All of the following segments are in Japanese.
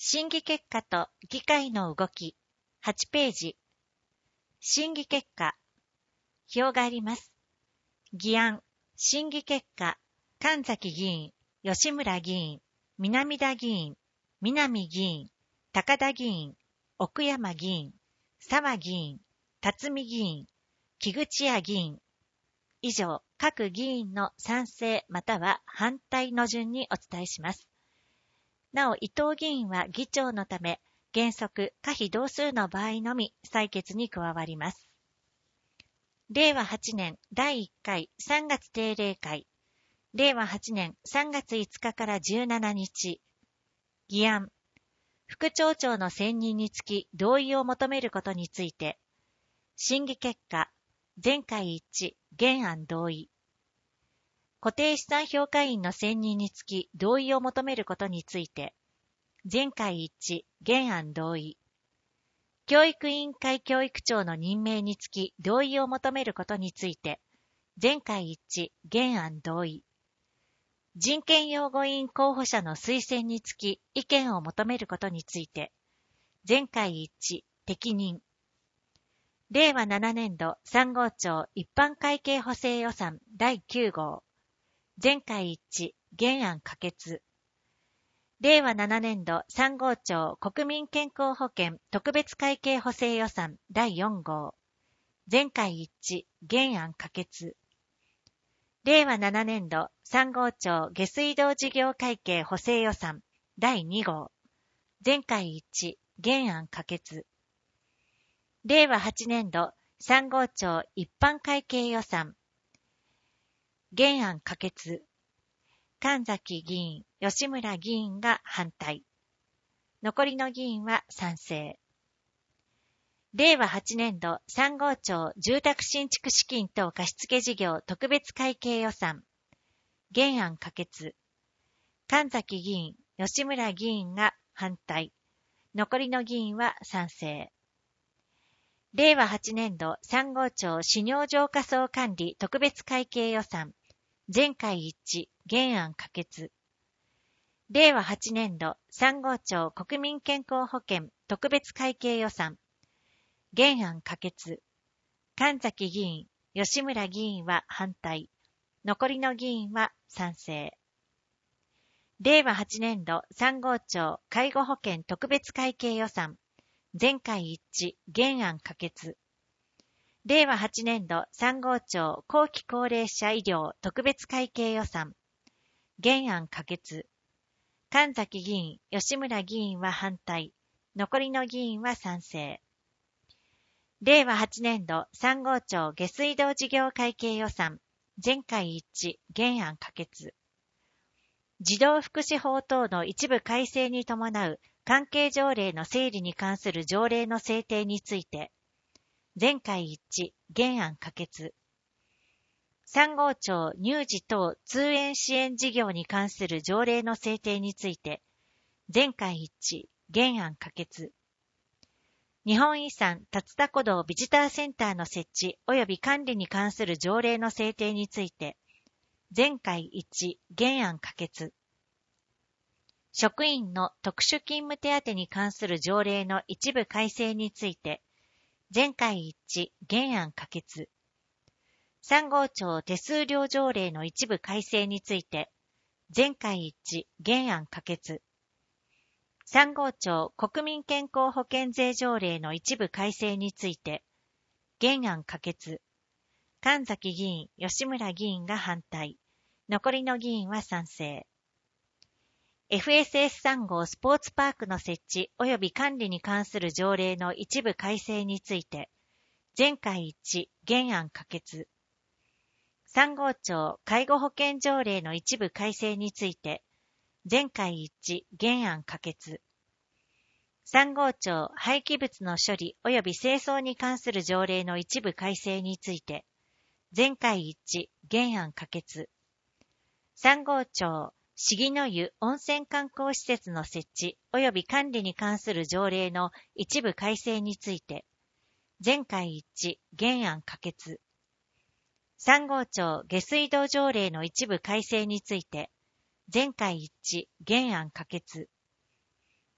審議結果と議会の動き、8ページ。審議結果。表があります。議案、審議結果、神崎議員、吉村議員、南田議員、南議員、高田議員、奥山議員、澤議員、辰巳議員、木口屋議員。以上、各議員の賛成または反対の順にお伝えします。なお、伊藤議員は議長のため、原則可否同数の場合のみ採決に加わります。令和8年第1回3月定例会。令和8年3月5日から17日。議案。副町長の選任につき同意を求めることについて。審議結果。全会一致、原案同意。固定資産評価員の選任につき同意を求めることについて。全会一致、原案同意。教育委員会教育長の任命につき同意を求めることについて。全会一致、原案同意。人権擁護委員候補者の推薦につき意見を求めることについて。全会一致、適任。令和7年度3号庁一般会計補正予算第9号。全会一致、原案可決。令和7年度3号庁国民健康保険特別会計補正予算第4号。全会一致、原案可決。令和7年度3号庁下水道事業会計補正予算第2号。全会一致、原案可決。令和8年度3号庁一般会計予算。原案可決。神崎議員、吉村議員が反対。残りの議員は賛成。令和8年度3号庁住宅新築資金等貸付事業特別会計予算。原案可決。神崎議員、吉村議員が反対。残りの議員は賛成。令和8年度3号庁市尿浄化槽管理特別会計予算。全会一致、原案可決。令和8年度3号庁国民健康保険特別会計予算。原案可決。神崎議員、吉村議員は反対。残りの議員は賛成。令和8年度3号庁介護保険特別会計予算。全会一致、原案可決。令和8年度3号庁後期高齢者医療特別会計予算。原案可決。神崎議員、吉村議員は反対。残りの議員は賛成。令和8年度3号庁下水道事業会計予算。全会一致、原案可決。児童福祉法等の一部改正に伴う関係条例の整理に関する条例の制定について。全会一致、原案可決。3号庁乳児等通園支援事業に関する条例の制定について。全会一致、原案可決。日本遺産竜田古道ビジターセンターの設置及び管理に関する条例の制定について。全会一致、原案可決。職員の特殊勤務手当に関する条例の一部改正について。全会一致、原案可決。3号庁手数料条例の一部改正について。全会一致、原案可決。3号庁国民健康保険税条例の一部改正について。原案可決。神崎議員、吉村議員が反対。残りの議員は賛成。FSS3 号スポーツパークの設置及び管理に関する条例の一部改正について。全会一致、原案可決。3号庁介護保険条例の一部改正について。全会一致、原案可決。3号庁廃棄物の処理及び清掃に関する条例の一部改正について。全会一致、原案可決。3号庁鴫の湯温泉観光施設の設置及び管理に関する条例の一部改正について。全会一致、原案可決。3号庁下水道条例の一部改正について。全会一致、原案可決。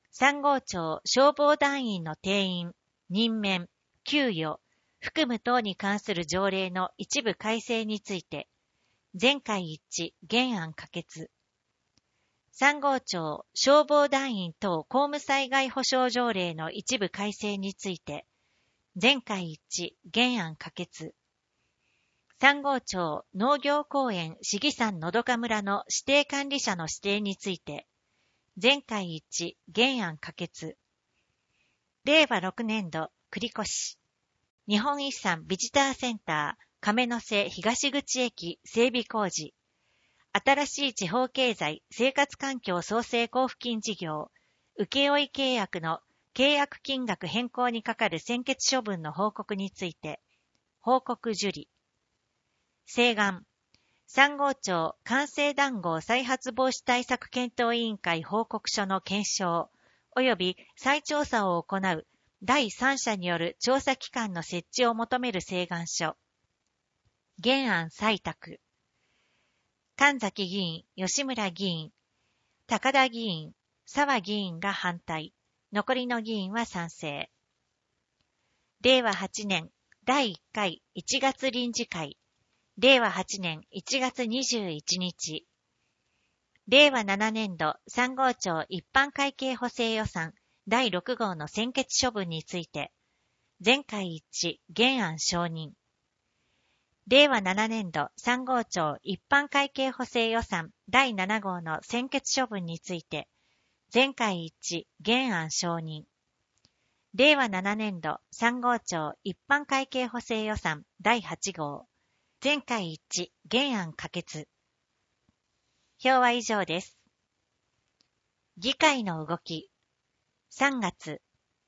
3号町消防団員の定員、任免、給与、服務等に関する条例の一部改正について、全会一致、原案可決。3号町消防団員等公務災害保障条例の一部改正について、全会一致、原案可決。3号町農業公園市議山のどか村の指定管理者の指定について、全会一致、原案可決。令和6年度繰越日本遺産ビジターセンター亀の瀬東口駅整備工事、新しい地方経済生活環境創生交付金事業請負契約の契約金額変更に係る専決処分の報告について、報告受理。請願。3号町官製談合再発防止対策検討委員会報告書の検証及び再調査を行う第三者による調査機関の設置を求める請願書。原案採択。神崎議員、吉村議員、高田議員、澤議員が反対。残りの議員は賛成。令和8年第1回1月臨時会。令和8年1月21日。令和7年度3号町一般会計補正予算第6号の専決処分について、全会一致、原案承認。令和7年度3号町一般会計補正予算第7号の専決処分について、全会一致、原案承認。令和7年度3号町一般会計補正予算第8号。全会一致、原案可決。表は以上です。議会の動き。3月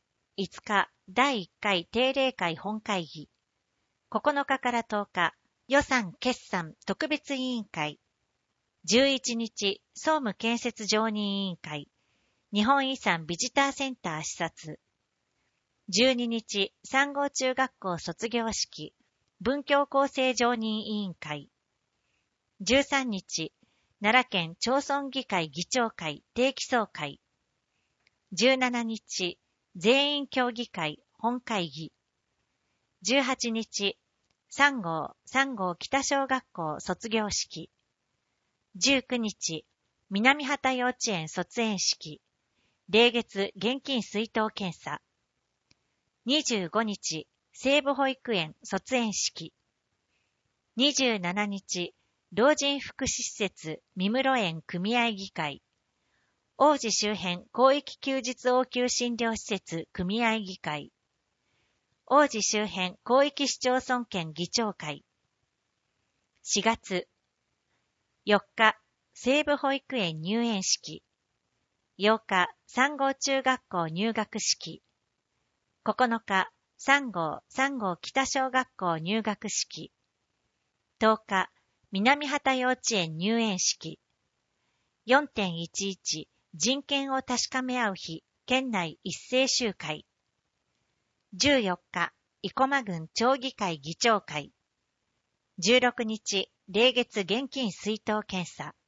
5日第1回定例会本会議。9日から10日予算決算特別委員会。11日総務建設常任委員会。日本遺産ビジターセンター視察。12日3号中学校卒業式。文教構成常任委員会。13日、奈良県町村議会議長会定期総会。17日、全員協議会本会議。18日、3号北小学校卒業式。19日、南畑幼稚園卒園式。例月現金出納検査。25日、西部保育園卒園式。27日、老人福祉施設三室園組合議会。王子周辺広域休日応急診療施設組合議会。王子周辺広域市町村圏議長会。4月4日、西部保育園入園式。8日、3号中学校入学式。9日、3号北小学校入学式。10日、南畑幼稚園入園式。4.11 人権を確かめ合う日、県内一斉集会。14日、生駒郡町議会議長会。16日、例月現金出納検査。